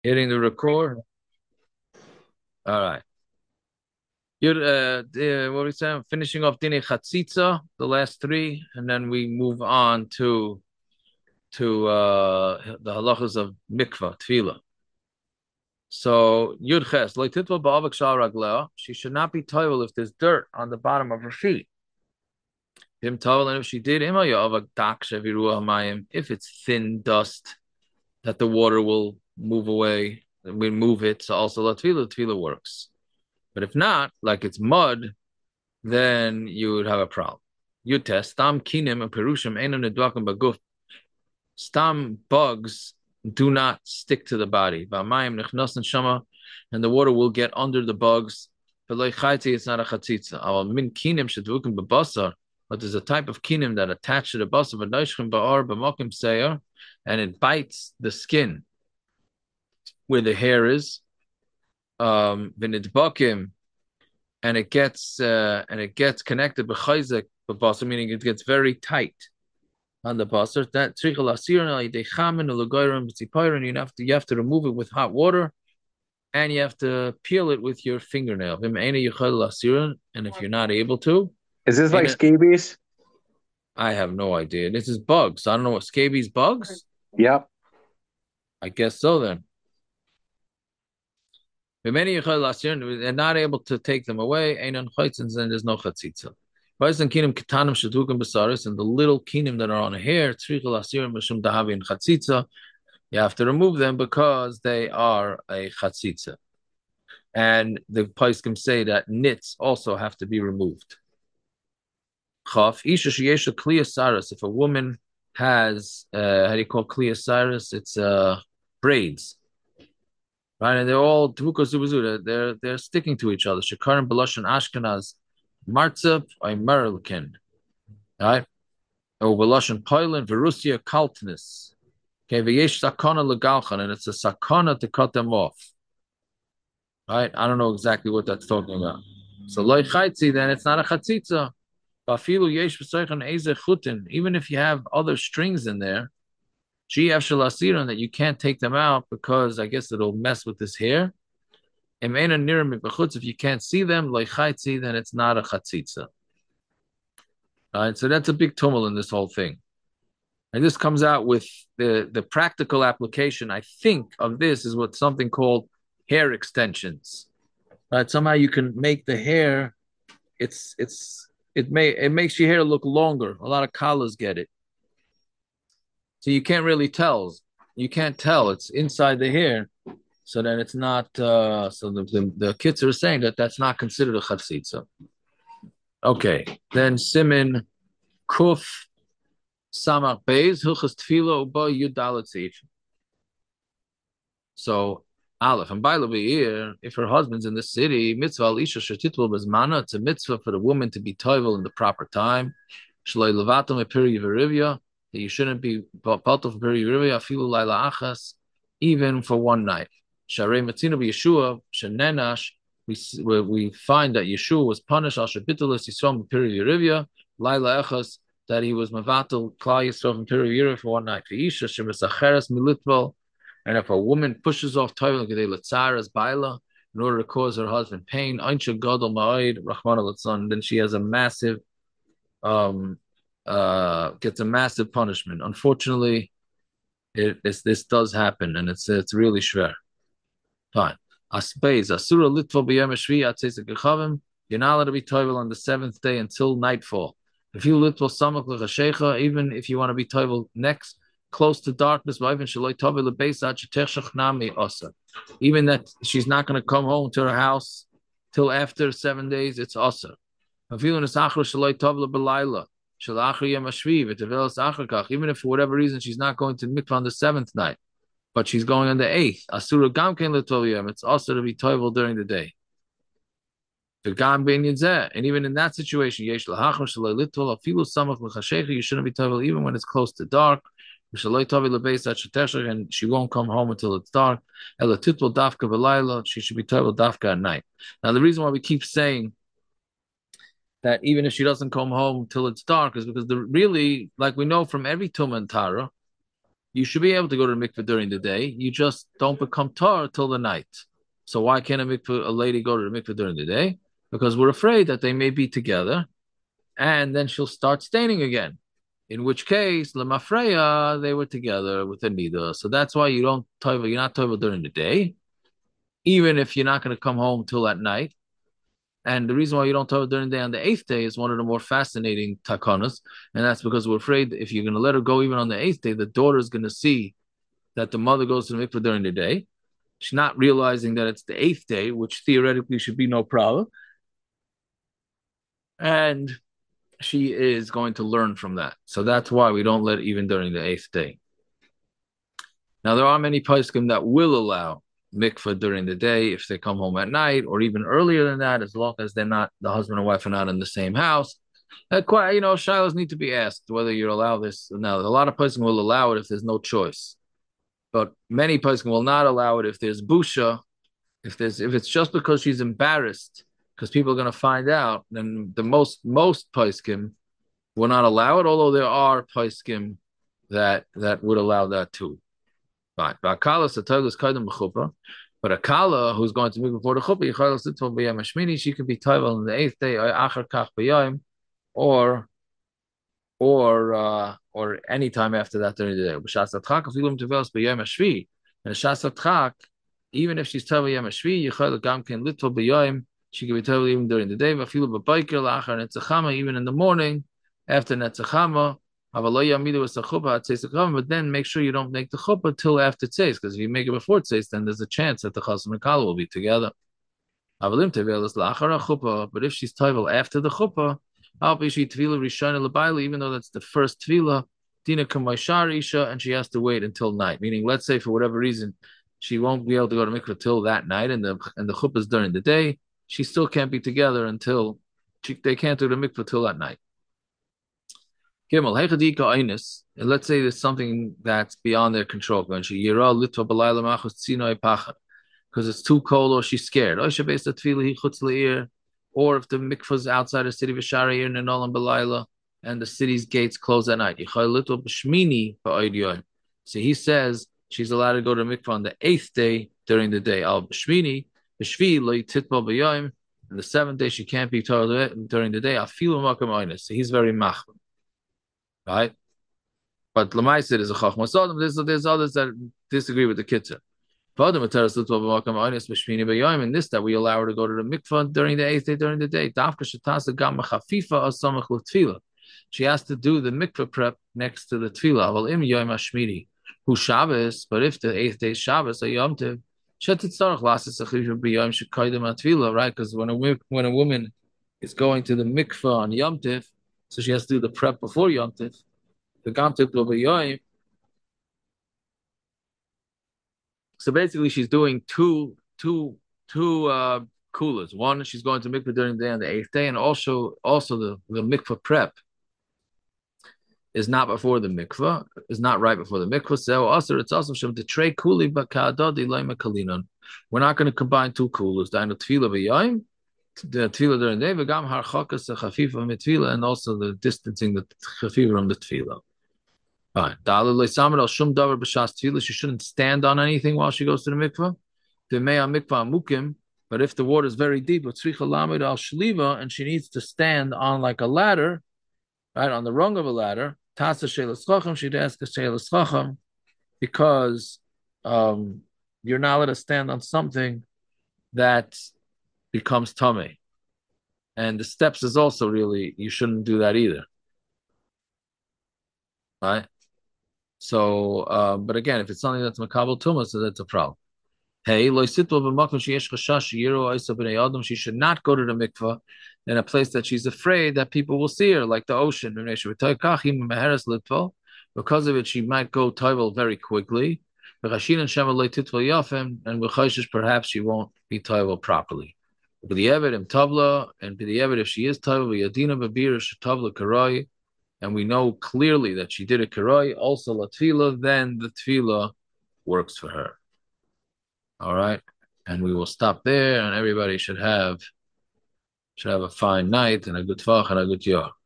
Hitting the record. All right. What we saying? Finishing off Dine Chatzitza, the last three, and then we move on to the halachas of mikvah, tefillah. So Yud Ches, Leititva ba'avak shal ragleo, she should not be toivel if there's dirt on the bottom of her feet. Him toivel, and if she did, if it's thin dust that the water will move away, we move it. So also la tefillah works. But if not, like it's mud, then you would have a problem. You test stam kinim and perushim einam nedvakim baguf. Stam bugs do not stick to the body. V'amayim nechnasen shama, and the water will get under the bugs. V'loy chayti, it's not a chatzitza. Aval min kinim shedvukim bebasar, but there's a type of kinim that attach to the basar v'noishchim ba'ar b'mokim seir, and it bites the skin where the hair is. V'nidbakim, and it gets connected b'chayzek b'basar, meaning it gets very tight on the basar. That tzrichel asir dechamin ulegoyrim b'tzipoirin. You have to remove it with hot water, and you have to peel it with your fingernail. And if you're not able to, Is this like scabies? I have no idea. This is bugs. I don't know what scabies bugs. Yep. I guess so then. They're not able to take them away. Then there's no chatzitza. And the little kinim that are on a hair, you have to remove them because they are a chatzitza. And the poskim say that nits also have to be removed. If a woman has, how do you call kliasaris? It's braids, right? And they're all they're sticking to each other. Shekarim Belashon Ashkenaz, Martzep, or Merlikin, right? Or Belashon Poilin, Verusia Kaltnis. Okay, V'yesh sakana legalchan, and it's a sakana to cut them off, right? I don't know exactly what that's talking about. So loy chaytzi, then it's not a chatzitza. Bafilu yesh v'soichan eze chutin. Even if you have other strings in there, that you can't take them out because I guess it'll mess with this hair. If you can't see them, then it's not a chatzitza. All right, so that's a big tumult in this whole thing. And this comes out with the practical application, I think, of this is what something called hair extensions. Right, somehow you can make the hair. It makes your hair look longer. A lot of collars get it, so you can't really tell. You can't tell it's inside the hair. So then it's not. So the kids are saying that that's not considered a chatzitza. Okay, then simin kuf samach beis hilchas tefila uba yudalet seif. So Aleph and Baila here, if her husband's in the city, mitzvah isha shetitvel bezmana, it's a mitzvah for the woman to be toivel in the proper time. Shalei levatam epiri verivia, that you shouldn't be palto for peri verivia afilu laila achas, even for one night. Sharei matzina b'Yeshua shenenash, we find that Yeshua was punished al shabitulas yisrael peri verivia laila achas, that he was mavatal klal yisrael from peri verivia for one night. For isha shemisacheres militvel. And if a woman pushes off Toivel Letzaras Baila in order to cause her husband pain, Ainsha Gadol Ma'id, Rahman then she has a massive gets a massive punishment. Unfortunately, this does happen, and it's really schwer. Fine. Aspeis, Asura Litva B'Yom Shvi, you're not allowed to be Toivel on the seventh day until nightfall. If you Litva Samach L'Chashecha, even if you want to be Toivel next, close to darkness, even that she's not going to come home to her house till after 7 days, it's also. Even if for whatever reason she's not going to mikvah on the seventh night, but she's going on the eighth, it's also to be toivel during the day. And even in that situation, you shouldn't be toivel even when it's close to dark. And she won't come home until it's dark. She should be toivel dafka at night. Now, the reason why we keep saying that even if she doesn't come home till it's dark is because really, like we know from every Tumah and Tara, You should be able to go to the mikveh during the day. You just don't become tar till the night. So why can't a lady go to the mikveh during the day? Because we're afraid that they may be together, and then she'll start staining again. In which case, lemafreya, they were together with the nida. So that's why you're not toivel during the day, even if you're not going to come home till at night. And the reason why you don't toivel during the day on the eighth day is one of the more fascinating takanas, and that's because we're afraid if you're going to let her go even on the eighth day, the daughter is going to see that the mother goes to the mikveh during the day. She's not realizing that it's the eighth day, which theoretically should be no problem. And she is going to learn from that. So that's why we don't let it even during the eighth day. Now, there are many poskim that will allow mikveh during the day if they come home at night or even earlier than that, as long as they're not, the husband and wife are not in the same house. Shilas need to be asked whether you allow this. Now, a lot of poskim will allow it if there's no choice, but many poskim will not allow it if there's busha. If it's just because she's embarrassed because people are going to find out, then the most poskim will not allow it. Although there are poskim that would allow that too. Fine. But a kala who's going to move before the chuppah, she could be taival on the eighth day, or or any time after that during the day. And Shas even if she's taival yom hashvi, yichayel gam ken litol b'yom, she can be taival even during the day. Even in the morning after netzachama. But then make sure you don't make the chuppah till after tzeis, because if you make it before tzeis, then there's a chance that the chasam and kala will be together. But if she's taival after the chuppah, even though that's the first tvila, dina kamaishar isha, and she has to wait until night. Meaning, let's say for whatever reason she won't be able to go to mikvah till that night, and the chuppah is during the day, she still can't be together until they can't do the mikvah till that night. Gimel, and let's say there's something that's beyond their control. Because it's too cold or she's scared. Or if the mikvah's outside the city of and the city's gates close at night. So he says she's allowed to go to mikvah on the eighth day during the day. And the seventh day she can't be told during the day. So he's very machmir. Right? But Lamaisa is a Chachma Sodom. There's others that disagree with the Kitzur. In this, that we allow her to go to the mikvah during the eighth day during the day. She has to do the mikvah prep next to the tefillah. Who Shabbos, but if the eighth day is Shabbos, a Yom Tiv, right? Because when a woman is going to the mikvah on Yom Tiv, so she has to do the prep before Yom Tiv. The Gam Tiv will be Yoim. So basically, she's doing two coolers. One, she's going to mikvah during the day on the eighth day, and also the mikvah prep is not before the mikvah, is not right before the mikvah. So also it's also shem the trey kuli but ka'adadi loyma kalinon. We're not going to combine two coolers. The tefillah v'yoim, the tefillah during the day, v'gam harchakas chafifa mitfila, and also the distancing the chafifa from the tefillah. Fine. She shouldn't stand on anything while she goes to the mikvah. But if the water is very deep, and she needs to stand on like a ladder, right, on the rung of a ladder, she'd ask because you're not allowed to stand on something that becomes tummy. And the steps is also really, you shouldn't do that either. Right? So, but again, if it's something that's makabel tumah, so that's a problem. Hey, she should not go to the mikvah in a place that she's afraid that people will see her, like the ocean. Because of it, she might go toivel very quickly. And perhaps she won't be toivel properly. And if she is toivel, and we know clearly that she did a karoi, also la tefillah, then the tefillah works for her. All right, and we will stop there, and everybody should have a fine night and a good tvach and a good year.